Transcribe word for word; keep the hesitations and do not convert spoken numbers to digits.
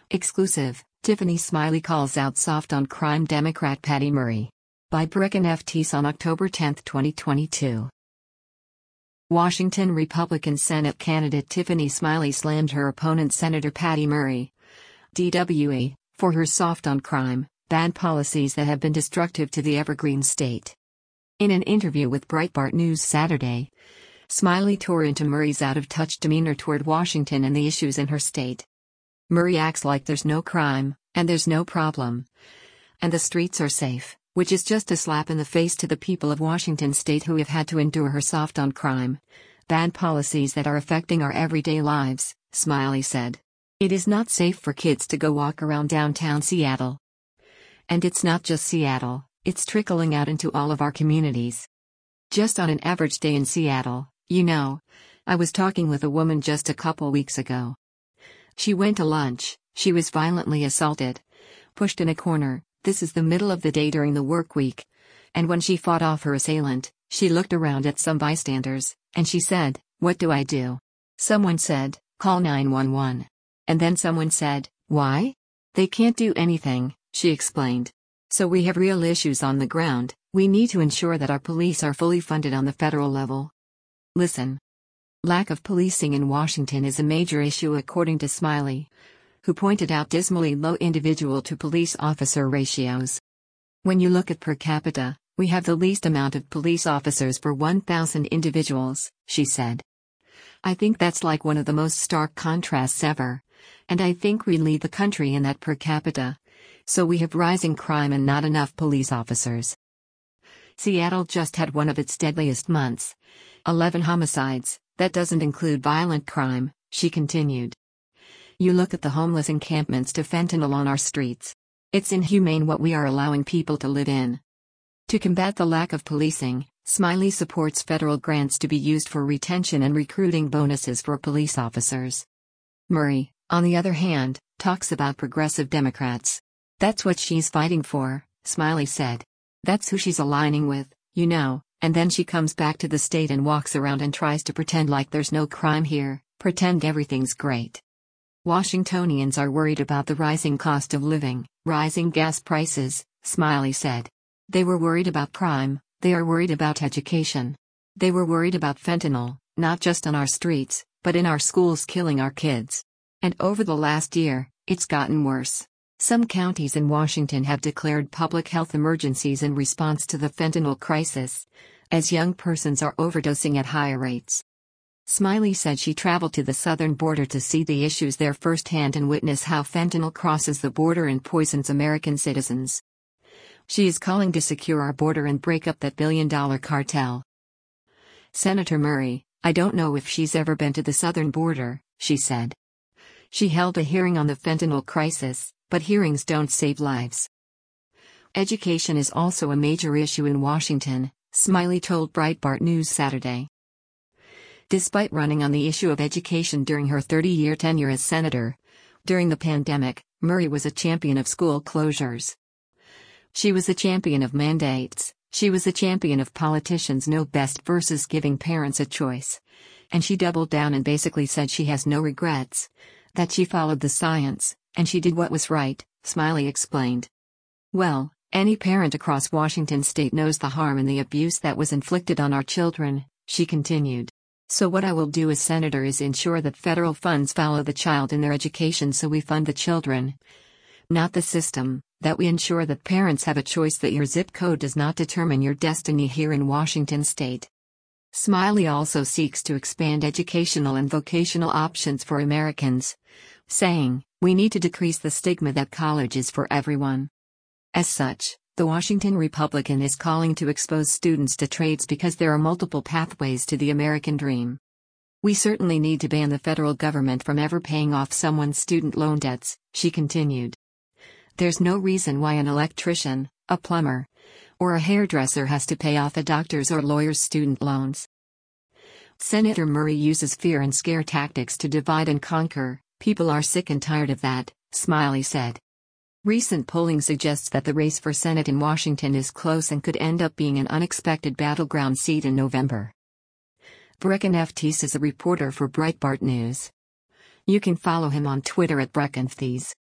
Exclusive, Tiffany Smiley calls out soft-on-crime Democrat Patty Murray. By Brecken F. Teese on October tenth, twenty twenty-two. Washington Republican Senate candidate Tiffany Smiley slammed her opponent Senator Patty Murray, D W E, for her soft-on-crime, bad policies that have been destructive to the Evergreen state. In an interview with Breitbart News Saturday, Smiley tore into Murray's out-of-touch demeanor toward Washington and the issues in her state. Murray acts like there's no crime, and there's no problem, and the streets are safe, which is just a slap in the face to the people of Washington state who have had to endure her soft-on-crime, bad policies that are affecting our everyday lives, Smiley said. It is not safe for kids to go walk around downtown Seattle. And it's not just Seattle, it's trickling out into all of our communities. Just on an average day in Seattle, you know, I was talking with a woman just a couple weeks ago. She went to lunch, she was violently assaulted, pushed in a corner. This is the middle of the day during the work week. And when she fought off her assailant, she looked around at some bystanders, and she said, "What do I do?" Someone said, "Call nine one one. And then someone said, "Why?" "They can't do anything," she explained. "So we have real issues on the ground. We need to ensure that our police are fully funded on the federal level." Listen. Lack of policing in Washington is a major issue according to Smiley, who pointed out dismally low individual-to-police officer ratios. When you look at per capita, we have the least amount of police officers for one thousand individuals, she said. "I think that's like one of the most stark contrasts ever, and I think we lead the country in that per capita. So we have rising crime and not enough police officers." Seattle just had one of its deadliest months. eleven homicides, that doesn't include violent crime, she continued. You look at the homeless encampments to fentanyl on our streets. It's inhumane what we are allowing people to live in. To combat the lack of policing, Smiley supports federal grants to be used for retention and recruiting bonuses for police officers. Murray, on the other hand, talks about progressive Democrats. That's what she's fighting for, Smiley said. That's who she's aligning with, you know, and then she comes back to the state and walks around and tries to pretend like there's no crime here, pretend everything's great. Washingtonians are worried about the rising cost of living, rising gas prices, Smiley said. They were worried about crime, they are worried about education. They were worried about fentanyl, not just on our streets, but in our schools killing our kids. And over the last year, it's gotten worse. Some counties in Washington have declared public health emergencies in response to the fentanyl crisis, as young persons are overdosing at higher rates. Smiley said she traveled to the southern border to see the issues there firsthand and witness how fentanyl crosses the border and poisons American citizens. She is calling to secure our border and break up that billion-dollar cartel. Senator Murray, I don't know if she's ever been to the southern border, she said. She held a hearing on the fentanyl crisis, but hearings don't save lives. Education is also a major issue in Washington, Smiley told Breitbart News Saturday. Despite running on the issue of education during her thirty-year tenure as senator, during the pandemic, Murray was a champion of school closures. She was a champion of mandates, she was a champion of politicians know best versus giving parents a choice. And she doubled down and basically said she has no regrets, that she followed the science, and she did what was right, Smiley explained. Well, any parent across Washington state knows the harm and the abuse that was inflicted on our children, she continued. So what I will do as senator is ensure that federal funds follow the child in their education, so we fund the children, not the system, that we ensure that parents have a choice, that your zip code does not determine your destiny here in Washington state. Smiley also seeks to expand educational and vocational options for Americans, saying, we need to decrease the stigma that college is for everyone. As such, the Washington Republican is calling to expose students to trades because there are multiple pathways to the American dream. We certainly need to ban the federal government from ever paying off someone's student loan debts, she continued. There's no reason why an electrician, a plumber, or a hairdresser has to pay off a doctor's or lawyer's student loans. Senator Murray uses fear and scare tactics to divide and conquer. People are sick and tired of that, Smiley said. Recent polling suggests that the race for Senate in Washington is close and could end up being an unexpected battleground seat in November. Brecken F. Teese is a reporter for Breitbart News. You can follow him on Twitter at Brecken F. Teese.